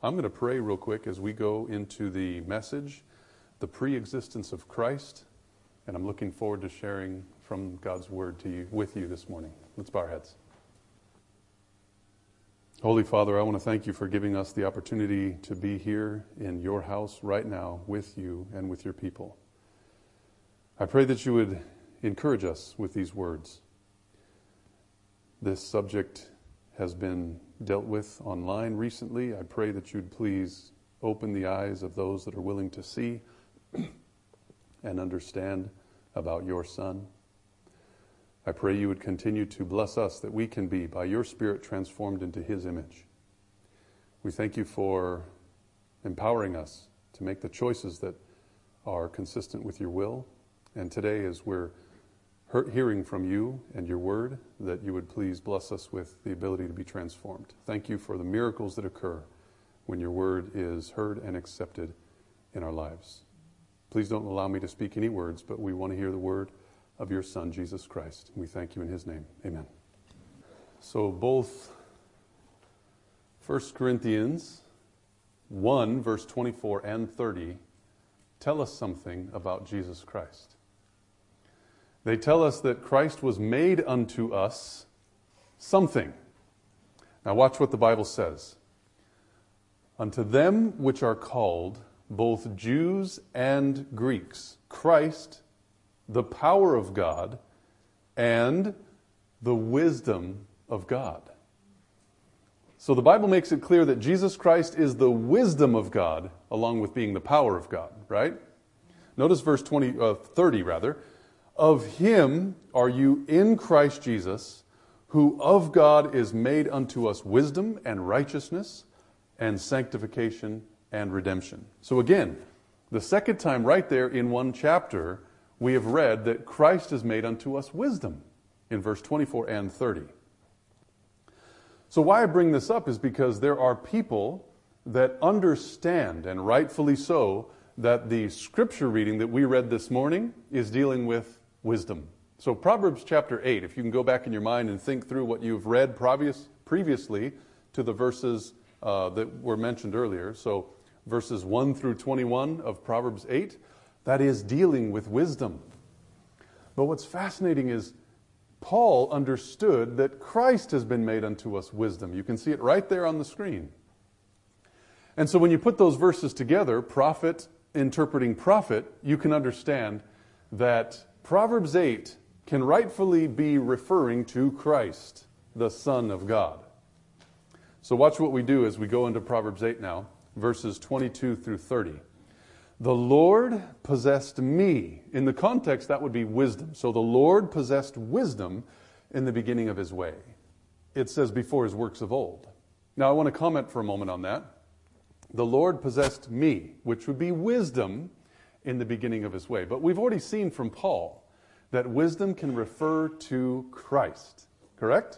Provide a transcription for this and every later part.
I'm going to pray real quick as we go into the message, the pre-existence of Christ, and I'm looking forward to sharing from God's Word with you this morning. Let's bow our heads. Holy Father, I want to thank you for giving us the opportunity to be here in your house right now with you and with your people. I pray that you would encourage us with these words. This subject has been dealt with online recently. I pray that you'd please open the eyes of those that are willing to see and understand about your Son. I pray you would continue to bless us that we can be, by your Spirit, transformed into his image. We thank you for empowering us to make the choices that are consistent with your will. And today, as we're hearing from you and your word, that you would please bless us with the ability to be transformed. Thank you for the miracles that occur when your word is heard and accepted in our lives. Please don't allow me to speak any words, but we want to hear the word of your Son, Jesus Christ. We thank you in his name. Amen. So both 1 Corinthians 1, verse 24 and 30 tell us something about Jesus Christ. They tell us that Christ was made unto us something. Now watch what the Bible says. Unto them which are called, both Jews and Greeks, Christ, the power of God, and the wisdom of God. So the Bible makes it clear that Jesus Christ is the wisdom of God, along with being the power of God, right? Notice verse 30. Of him are you in Christ Jesus, who of God is made unto us wisdom and righteousness and sanctification and redemption. So again, the second time right there in one chapter, we have read that Christ is made unto us wisdom in verse 24 and 30. So why I bring this up is because there are people that understand, and rightfully so, that the scripture reading that we read this morning is dealing with wisdom. So Proverbs chapter 8, if you can go back in your mind and think through what you've read previously to the verses that were mentioned earlier. So verses 1 through 21 of Proverbs 8, that is dealing with wisdom. But what's fascinating is Paul understood that Christ has been made unto us wisdom. You can see it right there on the screen. And so when you put those verses together, prophet interpreting prophet, you can understand that Proverbs 8 can rightfully be referring to Christ, the Son of God. So watch what we do as we go into Proverbs 8 now, verses 22 through 30. The Lord possessed me. In the context, that would be wisdom. So the Lord possessed wisdom in the beginning of his way. It says before his works of old. Now I want to comment for a moment on that. The Lord possessed me, which would be wisdom in the beginning of his way. But we've already seen from Paul that wisdom can refer to Christ, correct?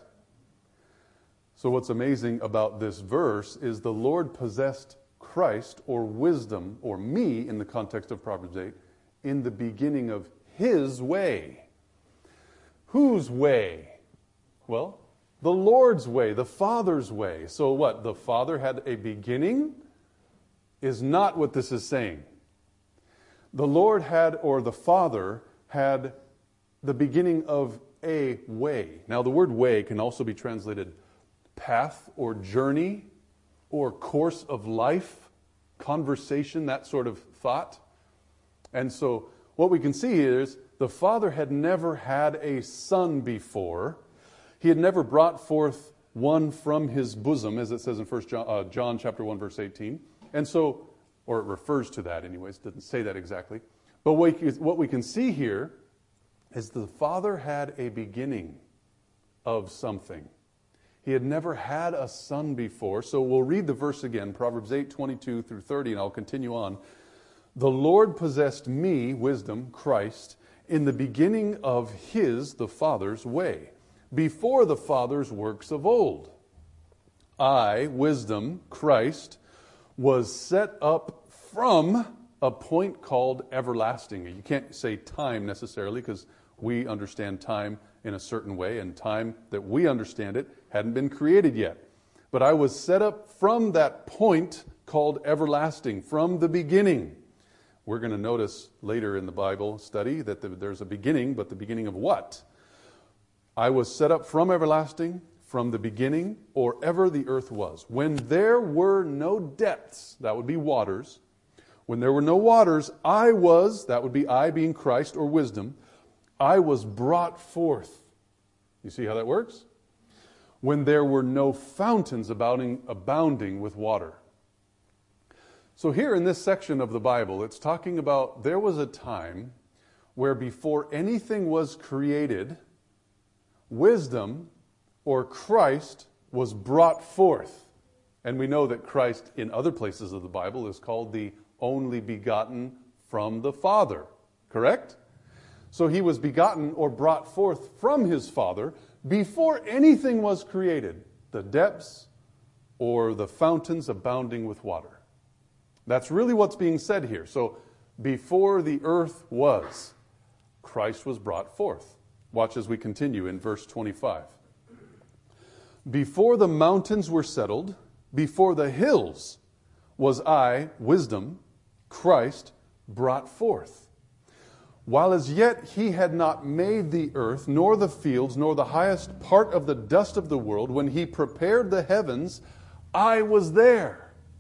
So what's amazing about this verse is the Lord possessed Christ, or wisdom, or me in the context of Proverbs 8, in the beginning of his way. Whose way? Well, the Lord's way, the Father's way. So what? The Father had a beginning? Is not what this is saying. The Lord had, or the Father had, the beginning of a way. Now the word way can also be translated path or journey or course of life, conversation, that sort of thought. And so what we can see here is the Father had never had a son before. He had never brought forth one from his bosom, as it says in 1 John chapter 1, verse 18. And so, or it refers to that anyways, it doesn't say that exactly. But what we can see here is the Father had a beginning of something. He had never had a son before. So we'll read the verse again, Proverbs 8, 22 through 30, and I'll continue on. The Lord possessed me, wisdom, Christ, in the beginning of his, the Father's way, before the Father's works of old. I, wisdom, Christ, was set up from a point called everlasting. You can't say time necessarily because we understand time in a certain way, and time that we understand it hadn't been created yet. But I was set up from that point called everlasting, from the beginning. We're going to notice later in the Bible study that there's a beginning, but the beginning of what? I was set up from everlasting, from the beginning, or ever the earth was. When there were no depths, that would be waters. When there were no waters, I was, that would be I being Christ or wisdom, I was brought forth. You see how that works? When there were no fountains abounding with water. So here in this section of the Bible, it's talking about there was a time where before anything was created, wisdom or Christ was brought forth. And we know that Christ in other places of the Bible is called the only begotten from the Father. Correct? So he was begotten or brought forth from his Father before anything was created, the depths or the fountains abounding with water. That's really what's being said here. So before the earth was, Christ was brought forth. Watch as we continue in verse 25. Before the mountains were settled, before the hills was I, wisdom, Christ, brought forth. While as yet he had not made the earth, nor the fields, nor the highest part of the dust of the world, when he prepared the heavens, I was there.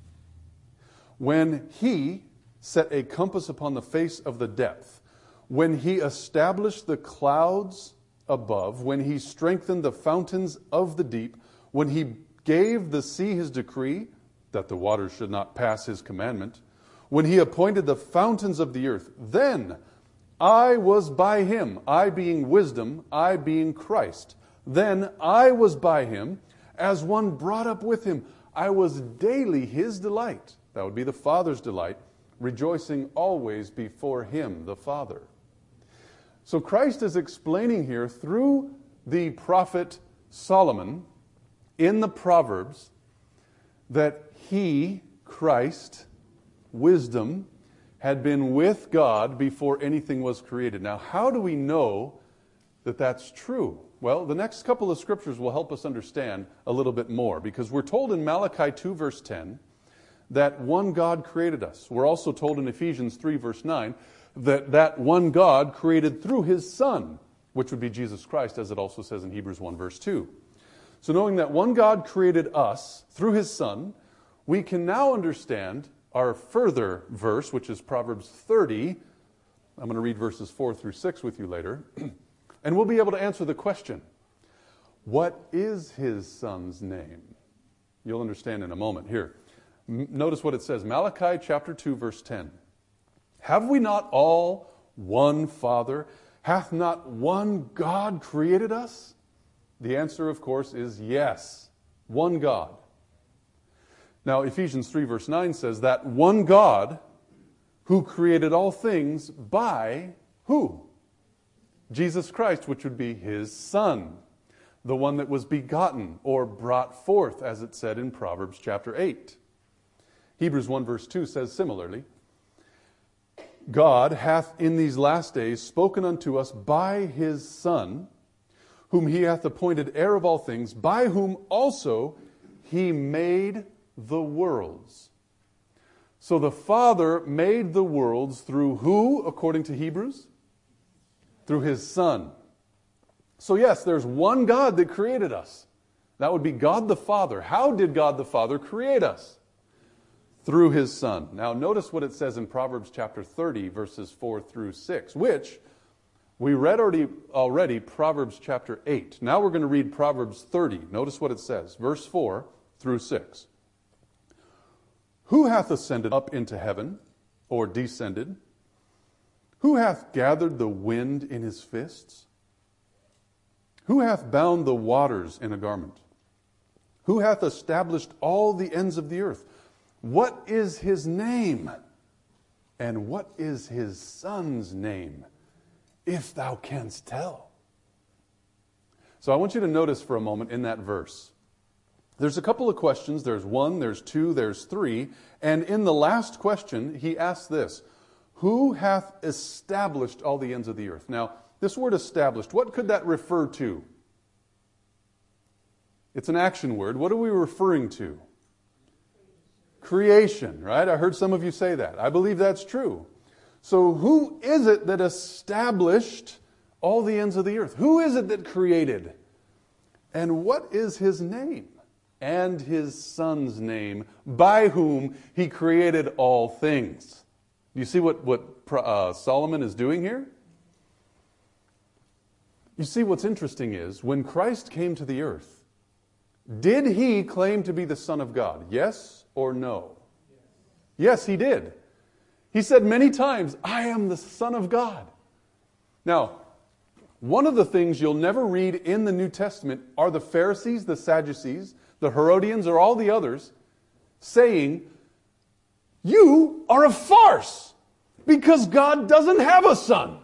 When he set a compass upon the face of the depth, when he established the clouds above, when he strengthened the fountains of the deep, when he gave the sea his decree, that the waters should not pass his commandment, when he appointed the fountains of the earth, then I was by him, I being wisdom, I being Christ. Then I was by him, as one brought up with him. I was daily his delight. That would be the Father's delight, rejoicing always before him, the Father. So Christ is explaining here through the prophet Solomon in the Proverbs that he, Christ, wisdom, had been with God before anything was created. Now, how do we know that that's true? Well, the next couple of scriptures will help us understand a little bit more, because we're told in Malachi 2, verse 10, that one God created us. We're also told in Ephesians 3, verse 9, that one God created through his Son, which would be Jesus Christ, as it also says in Hebrews 1, verse 2. So knowing that one God created us through his Son, we can now understand our further verse, which is Proverbs 30. I'm going to read verses 4 through 6 with you later. And we'll be able to answer the question, what is his Son's name? You'll understand in a moment. Here, notice what it says. Malachi chapter 2, verse 10. Have we not all one Father? Hath not one God created us? The answer, of course, is yes. One God. Now, Ephesians 3, verse 9 says that one God who created all things by who? Jesus Christ, which would be his Son, the one that was begotten or brought forth, as it said in Proverbs chapter 8. Hebrews 1, verse 2 says similarly, God hath in these last days spoken unto us by his Son, whom he hath appointed heir of all things, by whom also he made the worlds. So the Father made the worlds through who, according to Hebrews? Through his Son. So yes, there's one God that created us. That would be God the Father. How did God the Father create us? Through his Son. Now notice what it says in Proverbs chapter 30, verses 4 through 6, which we read already Proverbs chapter 8. Now we're going to read Proverbs 30. Notice what it says, verse 4 through 6. Who hath ascended up into heaven, or descended? Who hath gathered the wind in his fists? Who hath bound the waters in a garment? Who hath established all the ends of the earth? What is his name? And what is his Son's name, if thou canst tell? So I want you to notice for a moment in that verse. There's a couple of questions. There's 1, there's 2, there's 3. And in the last question, he asks this, who hath established all the ends of the earth? Now, this word established, what could that refer to? It's an action word. What are we referring to? Creation, right? I heard some of you say that. I believe that's true. So who is it that established all the ends of the earth? Who is it that created? And what is his name? And his son's name, by whom he created all things. Do you see what Solomon is doing here? You see, what's interesting is, when Christ came to the earth, did he claim to be the Son of God? Yes or no? Yes, he did. He said many times, I am the Son of God. Now, one of the things you'll never read in the New Testament are the Pharisees, the Sadducees, the Herodians, or all the others saying, you are a farce because God doesn't have a son.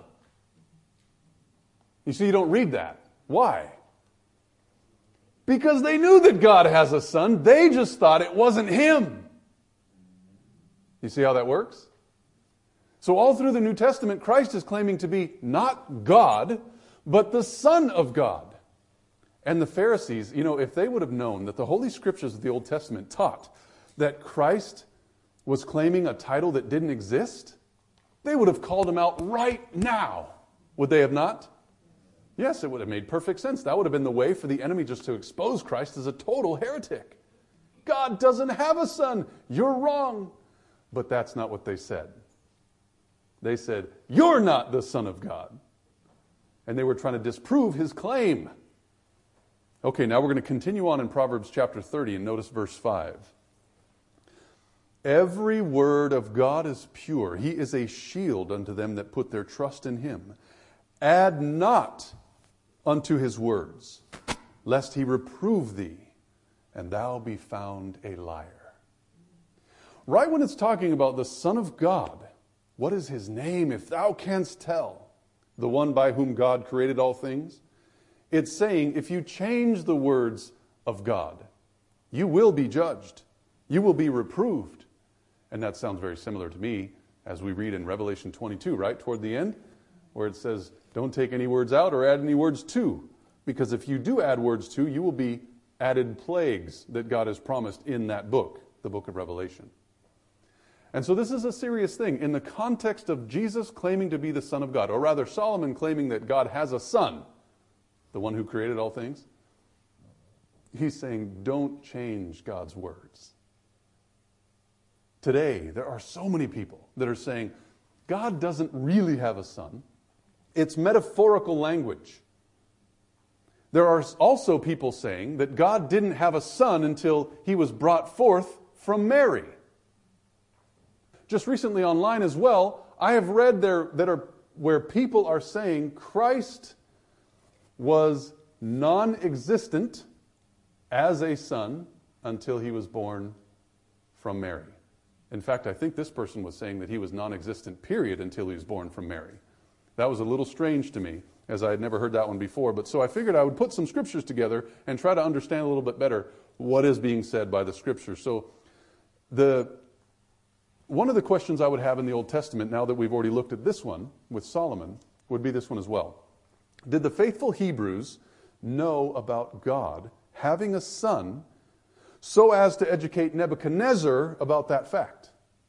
You see, you don't read that. Why? Because they knew that God has a son. They just thought it wasn't him. You see how that works? So all through the New Testament, Christ is claiming to be not God, but the Son of God. And the Pharisees, if they would have known that the Holy Scriptures of the Old Testament taught that Christ was claiming a title that didn't exist, they would have called him out right now. Would they have not? Yes, it would have made perfect sense. That would have been the way for the enemy just to expose Christ as a total heretic. God doesn't have a son. You're wrong. But that's not what they said. They said, you're not the Son of God. And they were trying to disprove his claim. Okay, now we're going to continue on in Proverbs chapter 30 and notice verse 5. Every word of God is pure. He is a shield unto them that put their trust in him. Add not unto his words, lest he reprove thee, and thou be found a liar. Right when it's talking about the Son of God, what is his name, if thou canst tell? The one by whom God created all things. It's saying if you change the words of God, you will be judged. You will be reproved. And that sounds very similar to me as we read in Revelation 22, right? Toward the end, where it says, don't take any words out or add any words to. Because if you do add words to, you will be added plagues that God has promised in that book, the book of Revelation. And so this is a serious thing. In the context of Jesus claiming to be the Son of God, or rather Solomon claiming that God has a son, the one who created all things, he's saying, don't change God's words. Today, there are so many people that are saying, God doesn't really have a son. It's metaphorical language. There are also people saying that God didn't have a son until he was brought forth from Mary. Just recently online as well, I have read where people are saying Christ was non-existent as a son until he was born from Mary. In fact, I think this person was saying that he was non-existent, period, until he was born from Mary. That was a little strange to me, as I had never heard that one before. But so I figured I would put some scriptures together and try to understand a little bit better what is being said by the scriptures. So one of the questions I would have in the Old Testament, now that we've already looked at this one with Solomon, would be this one as well. Did the faithful Hebrews know about God having a son so as to educate Nebuchadnezzar about that fact?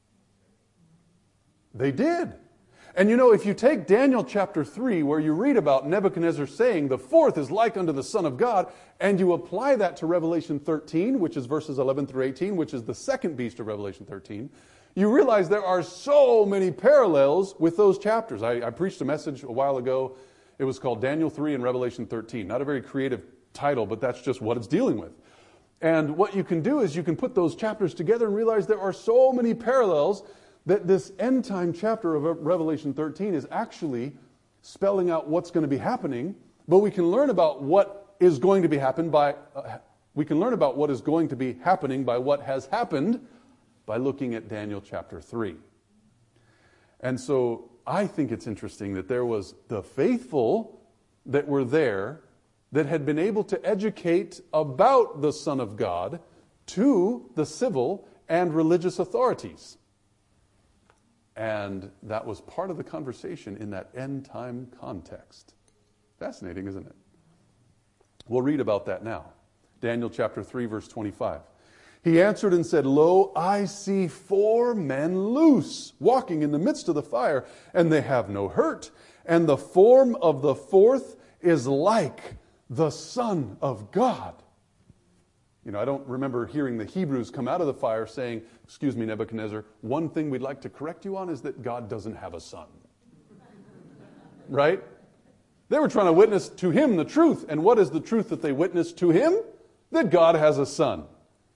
They did. And if you take Daniel chapter 3, where you read about Nebuchadnezzar saying, the fourth is like unto the Son of God, and you apply that to Revelation 13, which is verses 11 through 18, which is the second beast of Revelation 13, you realize there are so many parallels with those chapters. I preached a message a while ago. It was called Daniel 3 and Revelation 13. Not a very creative title, but that's just what it's dealing with. And what you can do is you can put those chapters together and realize there are so many parallels that this end time chapter of Revelation 13 is actually spelling out what's going to be happening, but we can learn about what is going to be happening by what has happened by looking at Daniel chapter 3. And so I think it's interesting that there was the faithful that were there that had been able to educate about the Son of God to the civil and religious authorities. And that was part of the conversation in that end time context. Fascinating, isn't it? We'll read about that now. Daniel chapter 3, verse 25. He answered and said, Lo, I see 4 men loose, walking in the midst of the fire, and they have no hurt. And the form of the 4th is like the Son of God. You know, I don't remember hearing the Hebrews come out of the fire saying, excuse me, Nebuchadnezzar, one thing we'd like to correct you on is that God doesn't have a son. Right? They were trying to witness to him the truth. And what is the truth that they witnessed to him? That God has a son.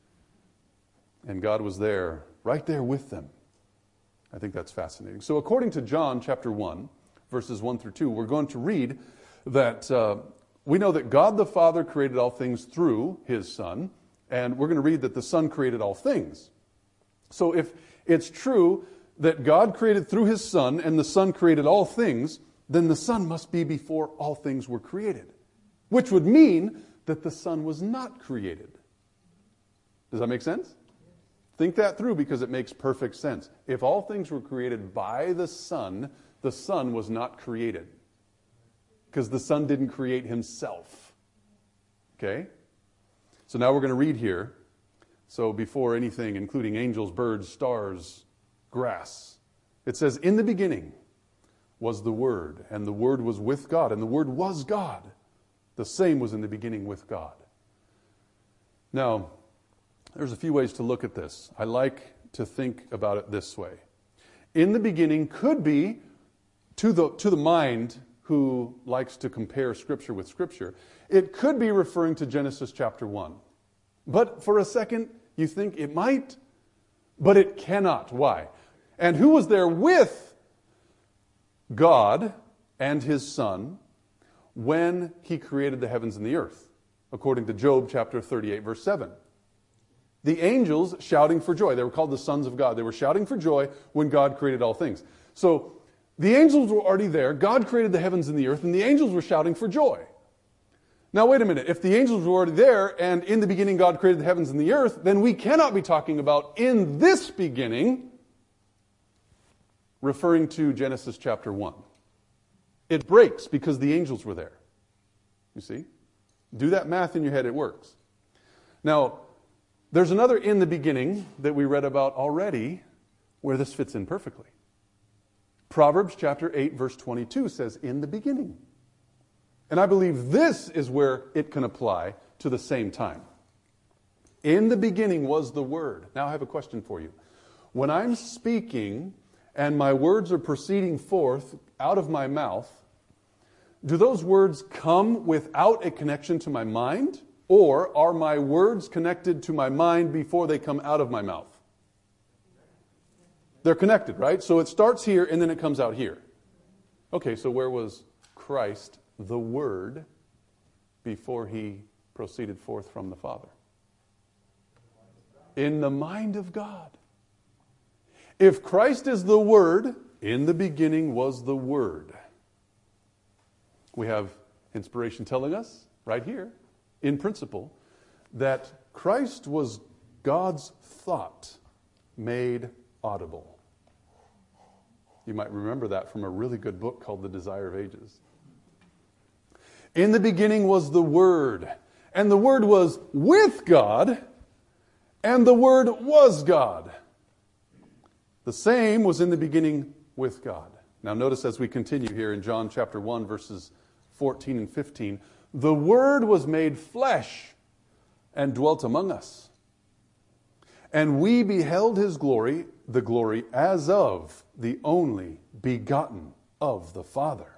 And God was there, right there with them. I think that's fascinating. So according to John chapter 1, verses 1 through 2, we're going to read that we know that God the Father created all things through his Son, and we're going to read that the Son created all things. So if it's true that God created through his Son and the Son created all things, then the Son must be before all things were created, which would mean that the Son was not created. Does that make sense? Think that through because it makes perfect sense. If all things were created by the Son was not created. Because the Son didn't create himself. Okay? So now we're going to read here. So before anything, including angels, birds, stars, grass, it says, in the beginning was the Word, and the Word was with God, and the Word was God. The same was in the beginning with God. Now, there's a few ways to look at this. I like to think about it this way. In the beginning could be, to the mind who likes to compare Scripture with Scripture, it could be referring to Genesis chapter 1. But for a second, you think it might, but it cannot. Why? And who was there with God and his Son when he created the heavens and the earth? According to Job chapter 38, verse 7. The angels shouting for joy. They were called the sons of God. They were shouting for joy when God created all things. So the angels were already there. God created the heavens and the earth, and the angels were shouting for joy. Now wait a minute. If the angels were already there, and in the beginning God created the heavens and the earth, then we cannot be talking about in this beginning, referring to Genesis chapter 1. It breaks because the angels were there. You see? Do that math in your head, it works. Now, there's another in the beginning that we read about already where this fits in perfectly. Proverbs chapter 8 verse 22 says, in the beginning. And I believe this is where it can apply to the same time. In the beginning was the Word. Now I have a question for you. When I'm speaking and my words are proceeding forth out of my mouth, do those words come without a connection to my mind? Or are my words connected to my mind before they come out of my mouth? They're connected, right? So it starts here and then it comes out here. Okay, so where was Christ, the Word, before he proceeded forth from the Father? In the mind of God. If Christ is the Word, in the beginning was the Word. We have inspiration telling us right here, in principle, that Christ was God's thought made audible. You might remember that from a really good book called The Desire of Ages. In the beginning was the Word, and the Word was with God, and the Word was God. The same was in the beginning with God. Now notice as we continue here in John chapter 1, verses 14 and 15, the Word was made flesh and dwelt among us. And we beheld his glory, the glory as of the only begotten of the Father,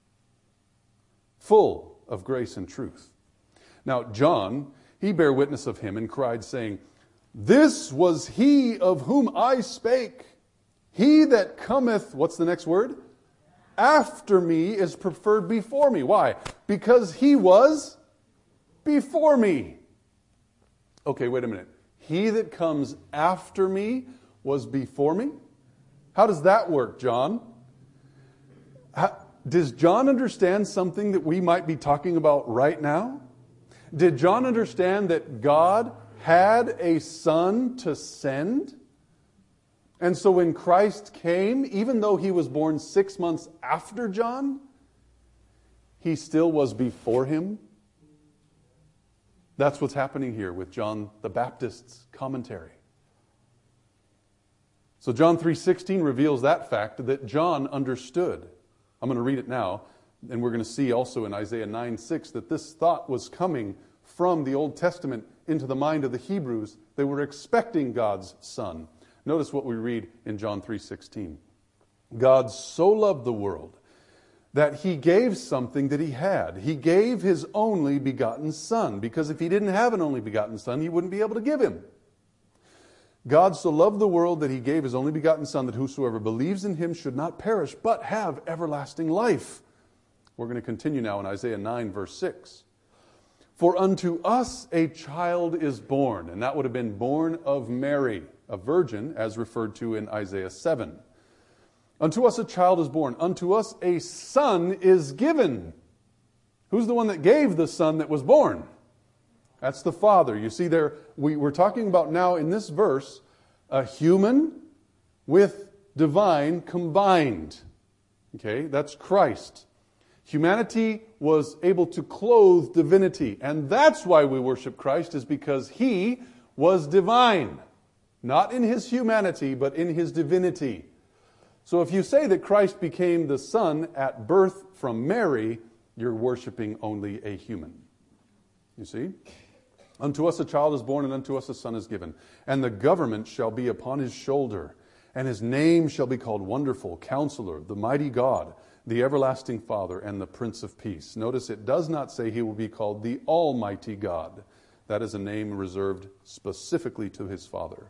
full of grace and truth. Now John, he bare witness of him and cried, saying, this was he of whom I spake. He that cometh, what's the next word? After me is preferred before me. Why? Because he was before me. Okay, wait a minute. He that comes after me was before me? How does that work, John? Does John understand something that we might be talking about right now? Did John understand that God had a son to send? And so when Christ came, even though he was born 6 months after John, he still was before him? That's what's happening here with John the Baptist's commentary. So John 3:16 reveals that fact that John understood. I'm going to read it now, and we're going to see also in Isaiah 9:6 that this thought was coming from the Old Testament into the mind of the Hebrews. They were expecting God's Son. Notice what we read in John 3:16. God so loved the world that He gave something that He had. He gave His only begotten Son, because if He didn't have an only begotten Son, He wouldn't be able to give Him. God so loved the world that He gave His only begotten Son, that whosoever believes in Him should not perish, but have everlasting life. We're going to continue now in Isaiah 9, verse 6. For unto us a child is born, and that would have been born of Mary, a virgin, as referred to in Isaiah 7. Unto us a child is born, unto us a son is given. Who's the one that gave the son that was born? That's the Father. You see there, we're talking about now in this verse, a human with divine combined. Okay, that's Christ. Humanity was able to clothe divinity, and that's why we worship Christ, is because He was divine. Not in His humanity, but in His divinity. So if you say that Christ became the Son at birth from Mary, you're worshiping only a human. You see? Unto us a child is born, and unto us a son is given. And the government shall be upon His shoulder, and His name shall be called Wonderful, Counselor, the Mighty God, the Everlasting Father, and the Prince of Peace. Notice it does not say He will be called the Almighty God. That is a name reserved specifically to His Father.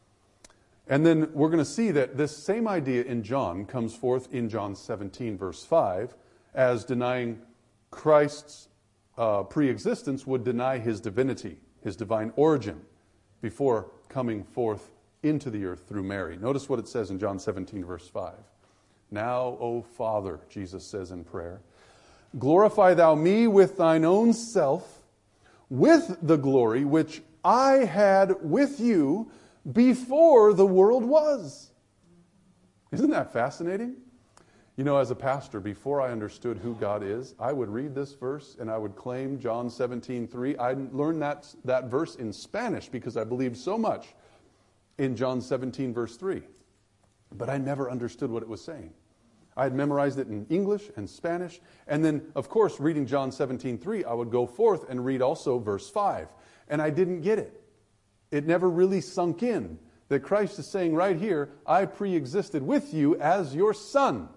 And then we're going to see that this same idea in John comes forth in John 17, verse 5, as denying Christ's pre-existence would deny His divinity, His divine origin, before coming forth into the earth through Mary. Notice what it says in John 17, verse 5. Now, O Father, Jesus says in prayer, glorify Thou me with Thine own self, with the glory which I had with You before the world was. Isn't that fascinating? You know, as a pastor, before I understood who God is, I would read this verse and I would claim John 17:3. I learned that verse in Spanish because I believed so much in John 17, verse 3. But I never understood what it was saying. I had memorized it in English and Spanish. And then, of course, reading John 17:3, I would go forth and read also verse 5. And I didn't get it. It never really sunk in that Christ is saying right here, I pre-existed with you as your son.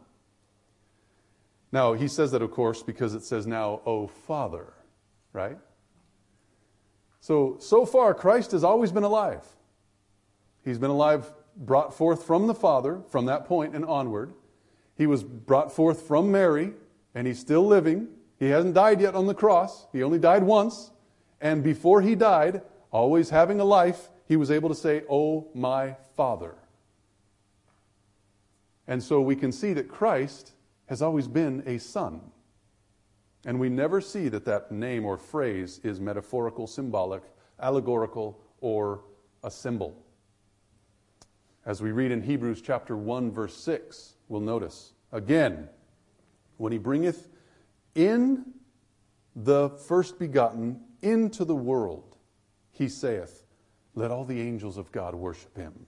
Now, He says that, of course, because it says now, O Father, right? So far, Christ has always been alive. He's been alive, brought forth from the Father, from that point and onward. He was brought forth from Mary, and He's still living. He hasn't died yet on the cross. He only died once. And before He died, always having a life, He was able to say, O my Father. And so we can see that Christ has always been a son. And we never see that name or phrase is metaphorical, symbolic, allegorical, or a symbol. As we read in Hebrews chapter 1, verse 6, we'll notice, again, when He bringeth in the first begotten into the world, He saith, let all the angels of God worship Him.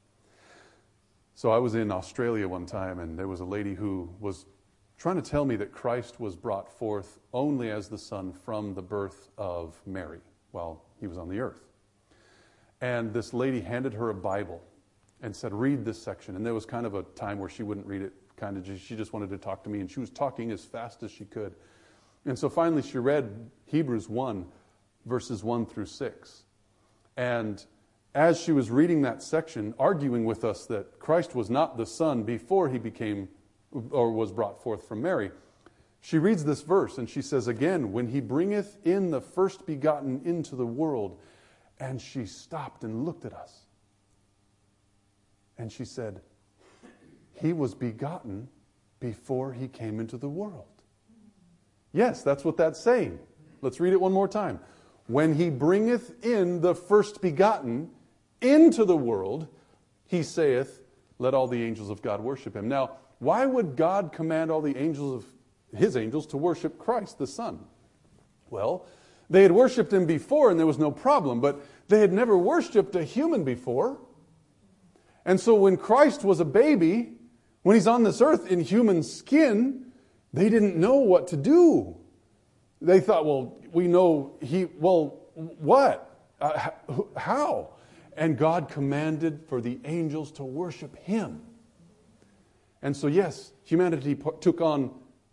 So I was in Australia one time, and there was a lady who was trying to tell me that Christ was brought forth only as the Son from the birth of Mary while He was on the earth. And this lady handed her a Bible and said, read this section. And there was kind of a time where she wouldn't read it. She just wanted to talk to me, and she was talking as fast as she could. And so finally she read Hebrews 1, verses 1 through 6. And as she was reading that section, arguing with us that Christ was not the Son before He became or was brought forth from Mary, she reads this verse and she says, again, when He bringeth in the first begotten into the world. And she stopped and looked at us. And she said, He was begotten before He came into the world. Yes, that's what that's saying. Let's read it one more time. When He bringeth in the first begotten into the world, He saith, let all the angels of God worship Him. Now, why would God command all the angels of His angels to worship Christ, the Son? Well, They had worshipped him before and there was no problem, but they had never worshipped a human before. And so when Christ was a baby, when he's on this earth in human skin, they didn't know what to do. They thought, well, we know what? How? And God commanded for the angels to worship him. And so yes, divinity took on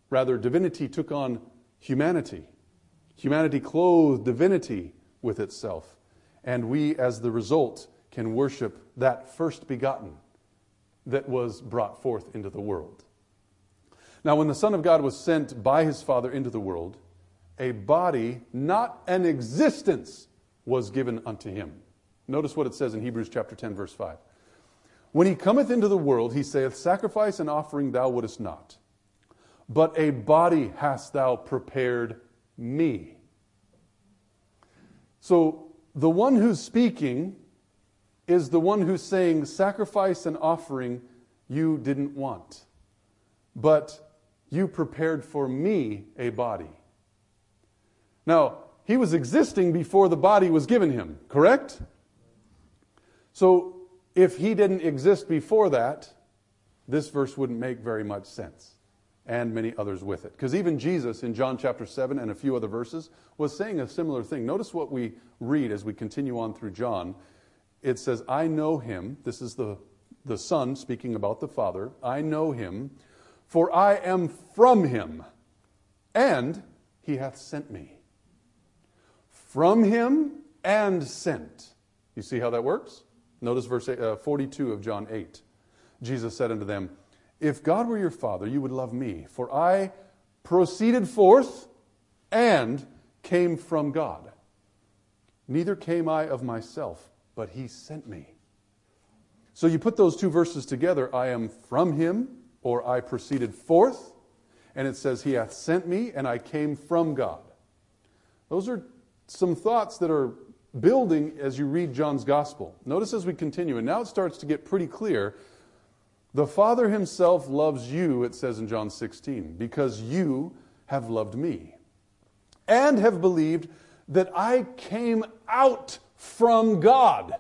humanity. Humanity clothed divinity with itself. And we, as the result, can worship that first begotten that was brought forth into the world. Now, when the Son of God was sent by his Father into the world, a body, not an existence, was given unto him. Notice what it says in Hebrews chapter 10, verse 5. When he cometh into the world, he saith, sacrifice and offering thou wouldest not, but a body hast thou prepared me. So the one who's speaking is the one who's saying, sacrifice and offering you didn't want, but you prepared for me a body. Now, he was existing before the body was given him, correct? So if he didn't exist before that, this verse wouldn't make very much sense, and many others with it. Because even Jesus in John chapter 7 and a few other verses was saying a similar thing. Notice what we read as we continue on through John. It says, I know him. This is the Son speaking about the Father. I know him, for I am from him, and he hath sent me. From him and sent. You see how that works? Notice verse 42 of John 8. Jesus said unto them, if God were your Father, you would love me, for I proceeded forth and came from God. Neither came I of myself, but he sent me. So you put those two verses together, I am from him, or I proceeded forth, and it says he hath sent me, and I came from God. Those are some thoughts that are building as you read John's gospel. Notice as we continue, and now it starts to get pretty clear. The Father himself loves you, it says in John 16, because you have loved me and have believed that I came out from God.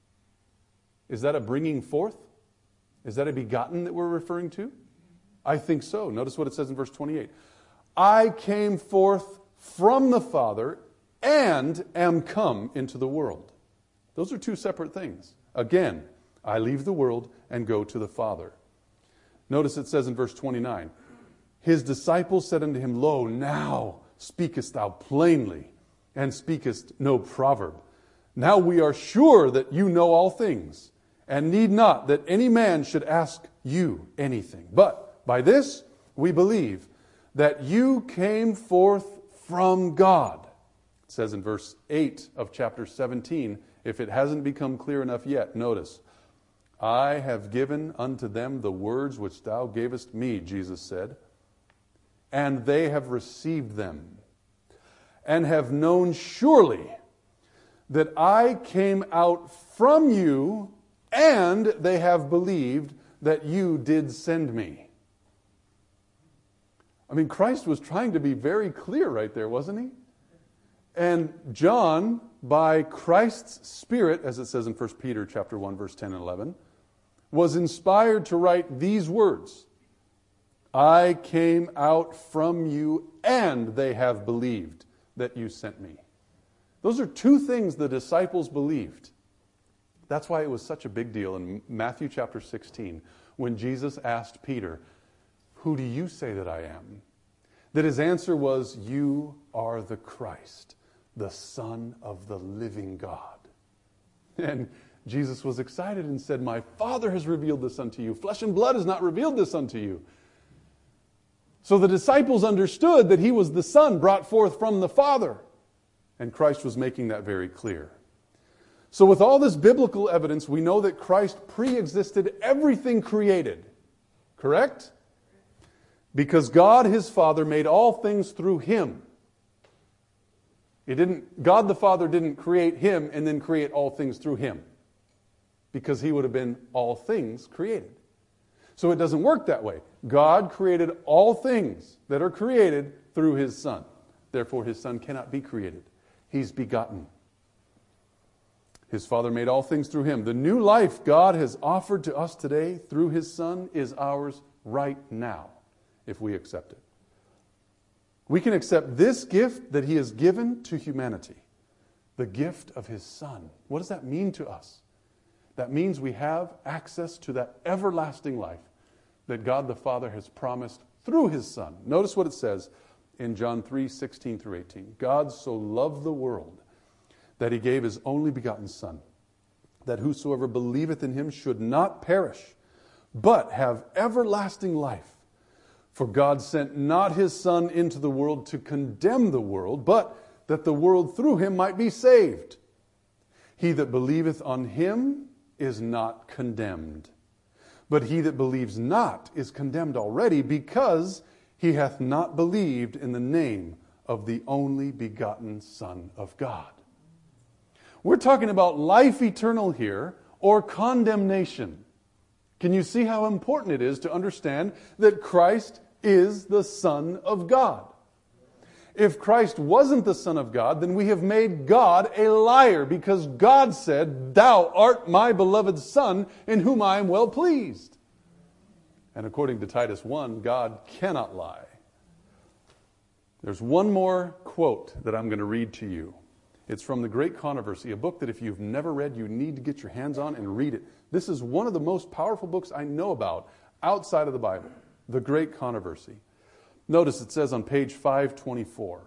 Is that a bringing forth? Is that a begotten that we're referring to? I think so. Notice what it says in verse 28. I came forth from the Father and am come into the world. Those are two separate things. Again, I leave the world and go to the Father. Notice it says in verse 29, his disciples said unto him, lo, now speakest thou plainly, and speakest no proverb. Now we are sure that you know all things, and need not that any man should ask you anything. But by this we believe that you came forth from God. It says in verse 8 of chapter 17, if it hasn't become clear enough yet, notice, I have given unto them the words which thou gavest me, Jesus said, and they have received them, and have known surely that I came out from you, and they have believed that you did send me. I mean, Christ was trying to be very clear right there, wasn't he? And John, by Christ's Spirit, as it says in 1 Peter chapter 1, verse 10 and 11, was inspired to write these words, I came out from you, and they have believed that you sent me. Those are two things the disciples believed. That's why it was such a big deal in Matthew chapter 16, when Jesus asked Peter, who do you say that I am? That his answer was, you are the Christ, the Son of the living God. And Jesus was excited and said, my Father has revealed this unto you. Flesh and blood has not revealed this unto you. So the disciples understood that he was the Son brought forth from the Father. And Christ was making that very clear. So with all this biblical evidence, we know that Christ pre-existed everything created. Correct? Because God, his Father, made all things through him. God the Father didn't create him and then create all things through him, because he would have been all things created. So it doesn't work that way. God created all things that are created through his Son. Therefore, his Son cannot be created. He's begotten. His Father made all things through him. The new life God has offered to us today through his Son is ours right now, if we accept it. We can accept this gift that he has given to humanity, the gift of his Son. What does that mean to us? That means we have access to that everlasting life that God the Father has promised through his Son. Notice what it says in John 3:16 through 18. God so loved the world that he gave his only begotten Son, that whosoever believeth in him should not perish, but have everlasting life. For God sent not his Son into the world to condemn the world, but that the world through him might be saved. He that believeth on him is not condemned, but he that believes not is condemned already, because he hath not believed in the name of the only begotten Son of God. We're talking about life eternal here, or condemnation. Can you see how important it is to understand that Christ is the Son of God? If Christ wasn't the Son of God, then we have made God a liar, because God said, "Thou art my beloved Son, in whom I am well pleased." And according to Titus 1, God cannot lie. There's one more quote that I'm going to read to you. It's from The Great Controversy, a book that if you've never read, you need to get your hands on and read it. This is one of the most powerful books I know about outside of the Bible, The Great Controversy. Notice it says on page 524,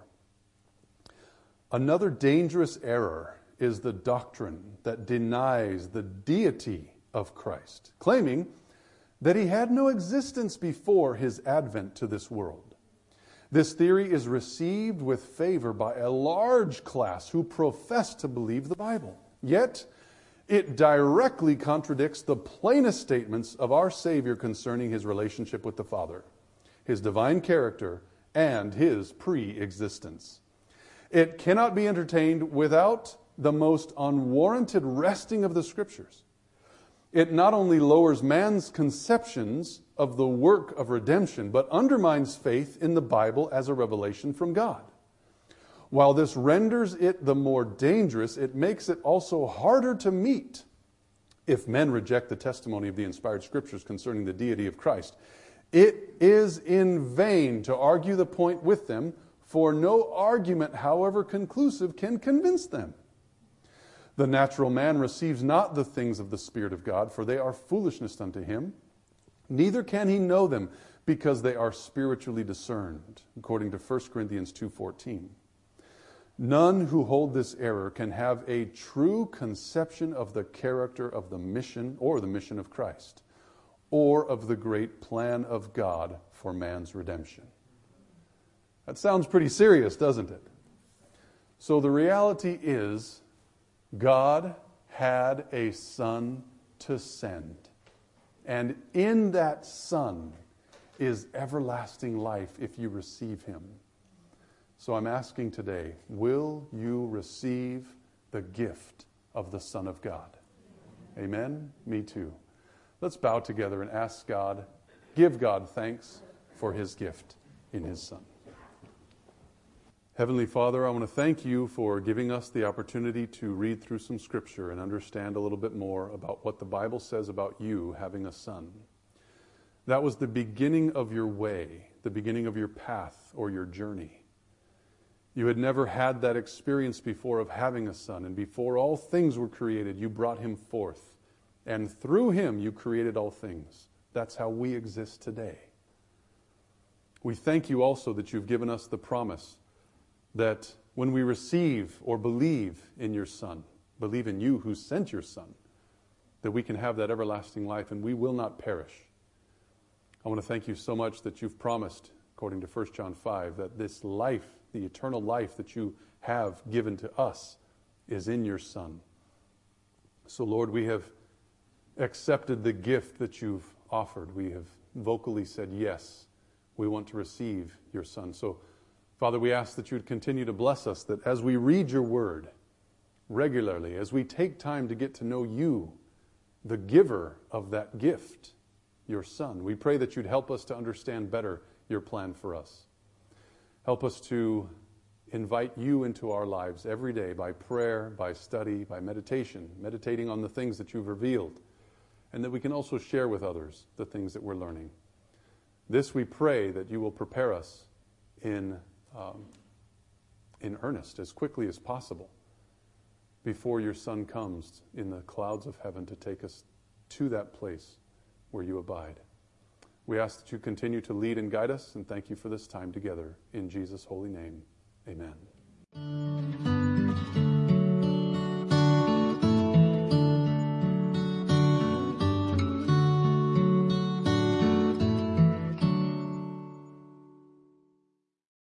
another dangerous error is the doctrine that denies the deity of Christ, claiming that he had no existence before his advent to this world. This theory is received with favor by a large class who profess to believe the Bible. Yet, it directly contradicts the plainest statements of our Savior concerning his relationship with the Father, his divine character, and his pre-existence. It cannot be entertained without the most unwarranted wresting of the Scriptures. It not only lowers man's conceptions of the work of redemption, but undermines faith in the Bible as a revelation from God. While this renders it the more dangerous, it makes it also harder to meet if men reject the testimony of the inspired Scriptures concerning the deity of Christ. It is in vain to argue the point with them, for no argument, however conclusive, can convince them. The natural man receives not the things of the Spirit of God, for they are foolishness unto him. Neither can he know them, because they are spiritually discerned, according to 1 Corinthians 2:14. None who hold this error can have a true conception of the character of the mission, or the mission of Christ, or of the great plan of God for man's redemption. That sounds pretty serious, doesn't it? So the reality is, God had a Son to send. And in that Son is everlasting life if you receive him. So I'm asking today, will you receive the gift of the Son of God? Amen? Me too. Let's bow together and ask God, give God thanks for his gift in his Son. Heavenly Father, I want to thank you for giving us the opportunity to read through some Scripture and understand a little bit more about what the Bible says about you having a Son. That was the beginning of your way, the beginning of your path or your journey. You had never had that experience before of having a Son, and before all things were created, you brought him forth. And through him, you created all things. That's how we exist today. We thank you also that you've given us the promise that when we receive or believe in your Son, believe in you who sent your Son, that we can have that everlasting life and we will not perish. I want to thank you so much that you've promised, according to 1 John 5, that this life, the eternal life that you have given to us, is in your Son. So, Lord, we have accepted the gift that you've offered. We have vocally said, yes, we want to receive your Son. So, Father, we ask that you would continue to bless us, that as we read your word regularly, as we take time to get to know you, the giver of that gift, your Son, we pray that you'd help us to understand better your plan for us. Help us to invite you into our lives every day by prayer, by study, by meditation, meditating on the things that you've revealed, and that we can also share with others the things that we're learning. This we pray that you will prepare us in earnest as quickly as possible before your Son comes in the clouds of heaven to take us to that place where you abide. We ask that you continue to lead and guide us, and thank you for this time together. In Jesus' holy name, amen.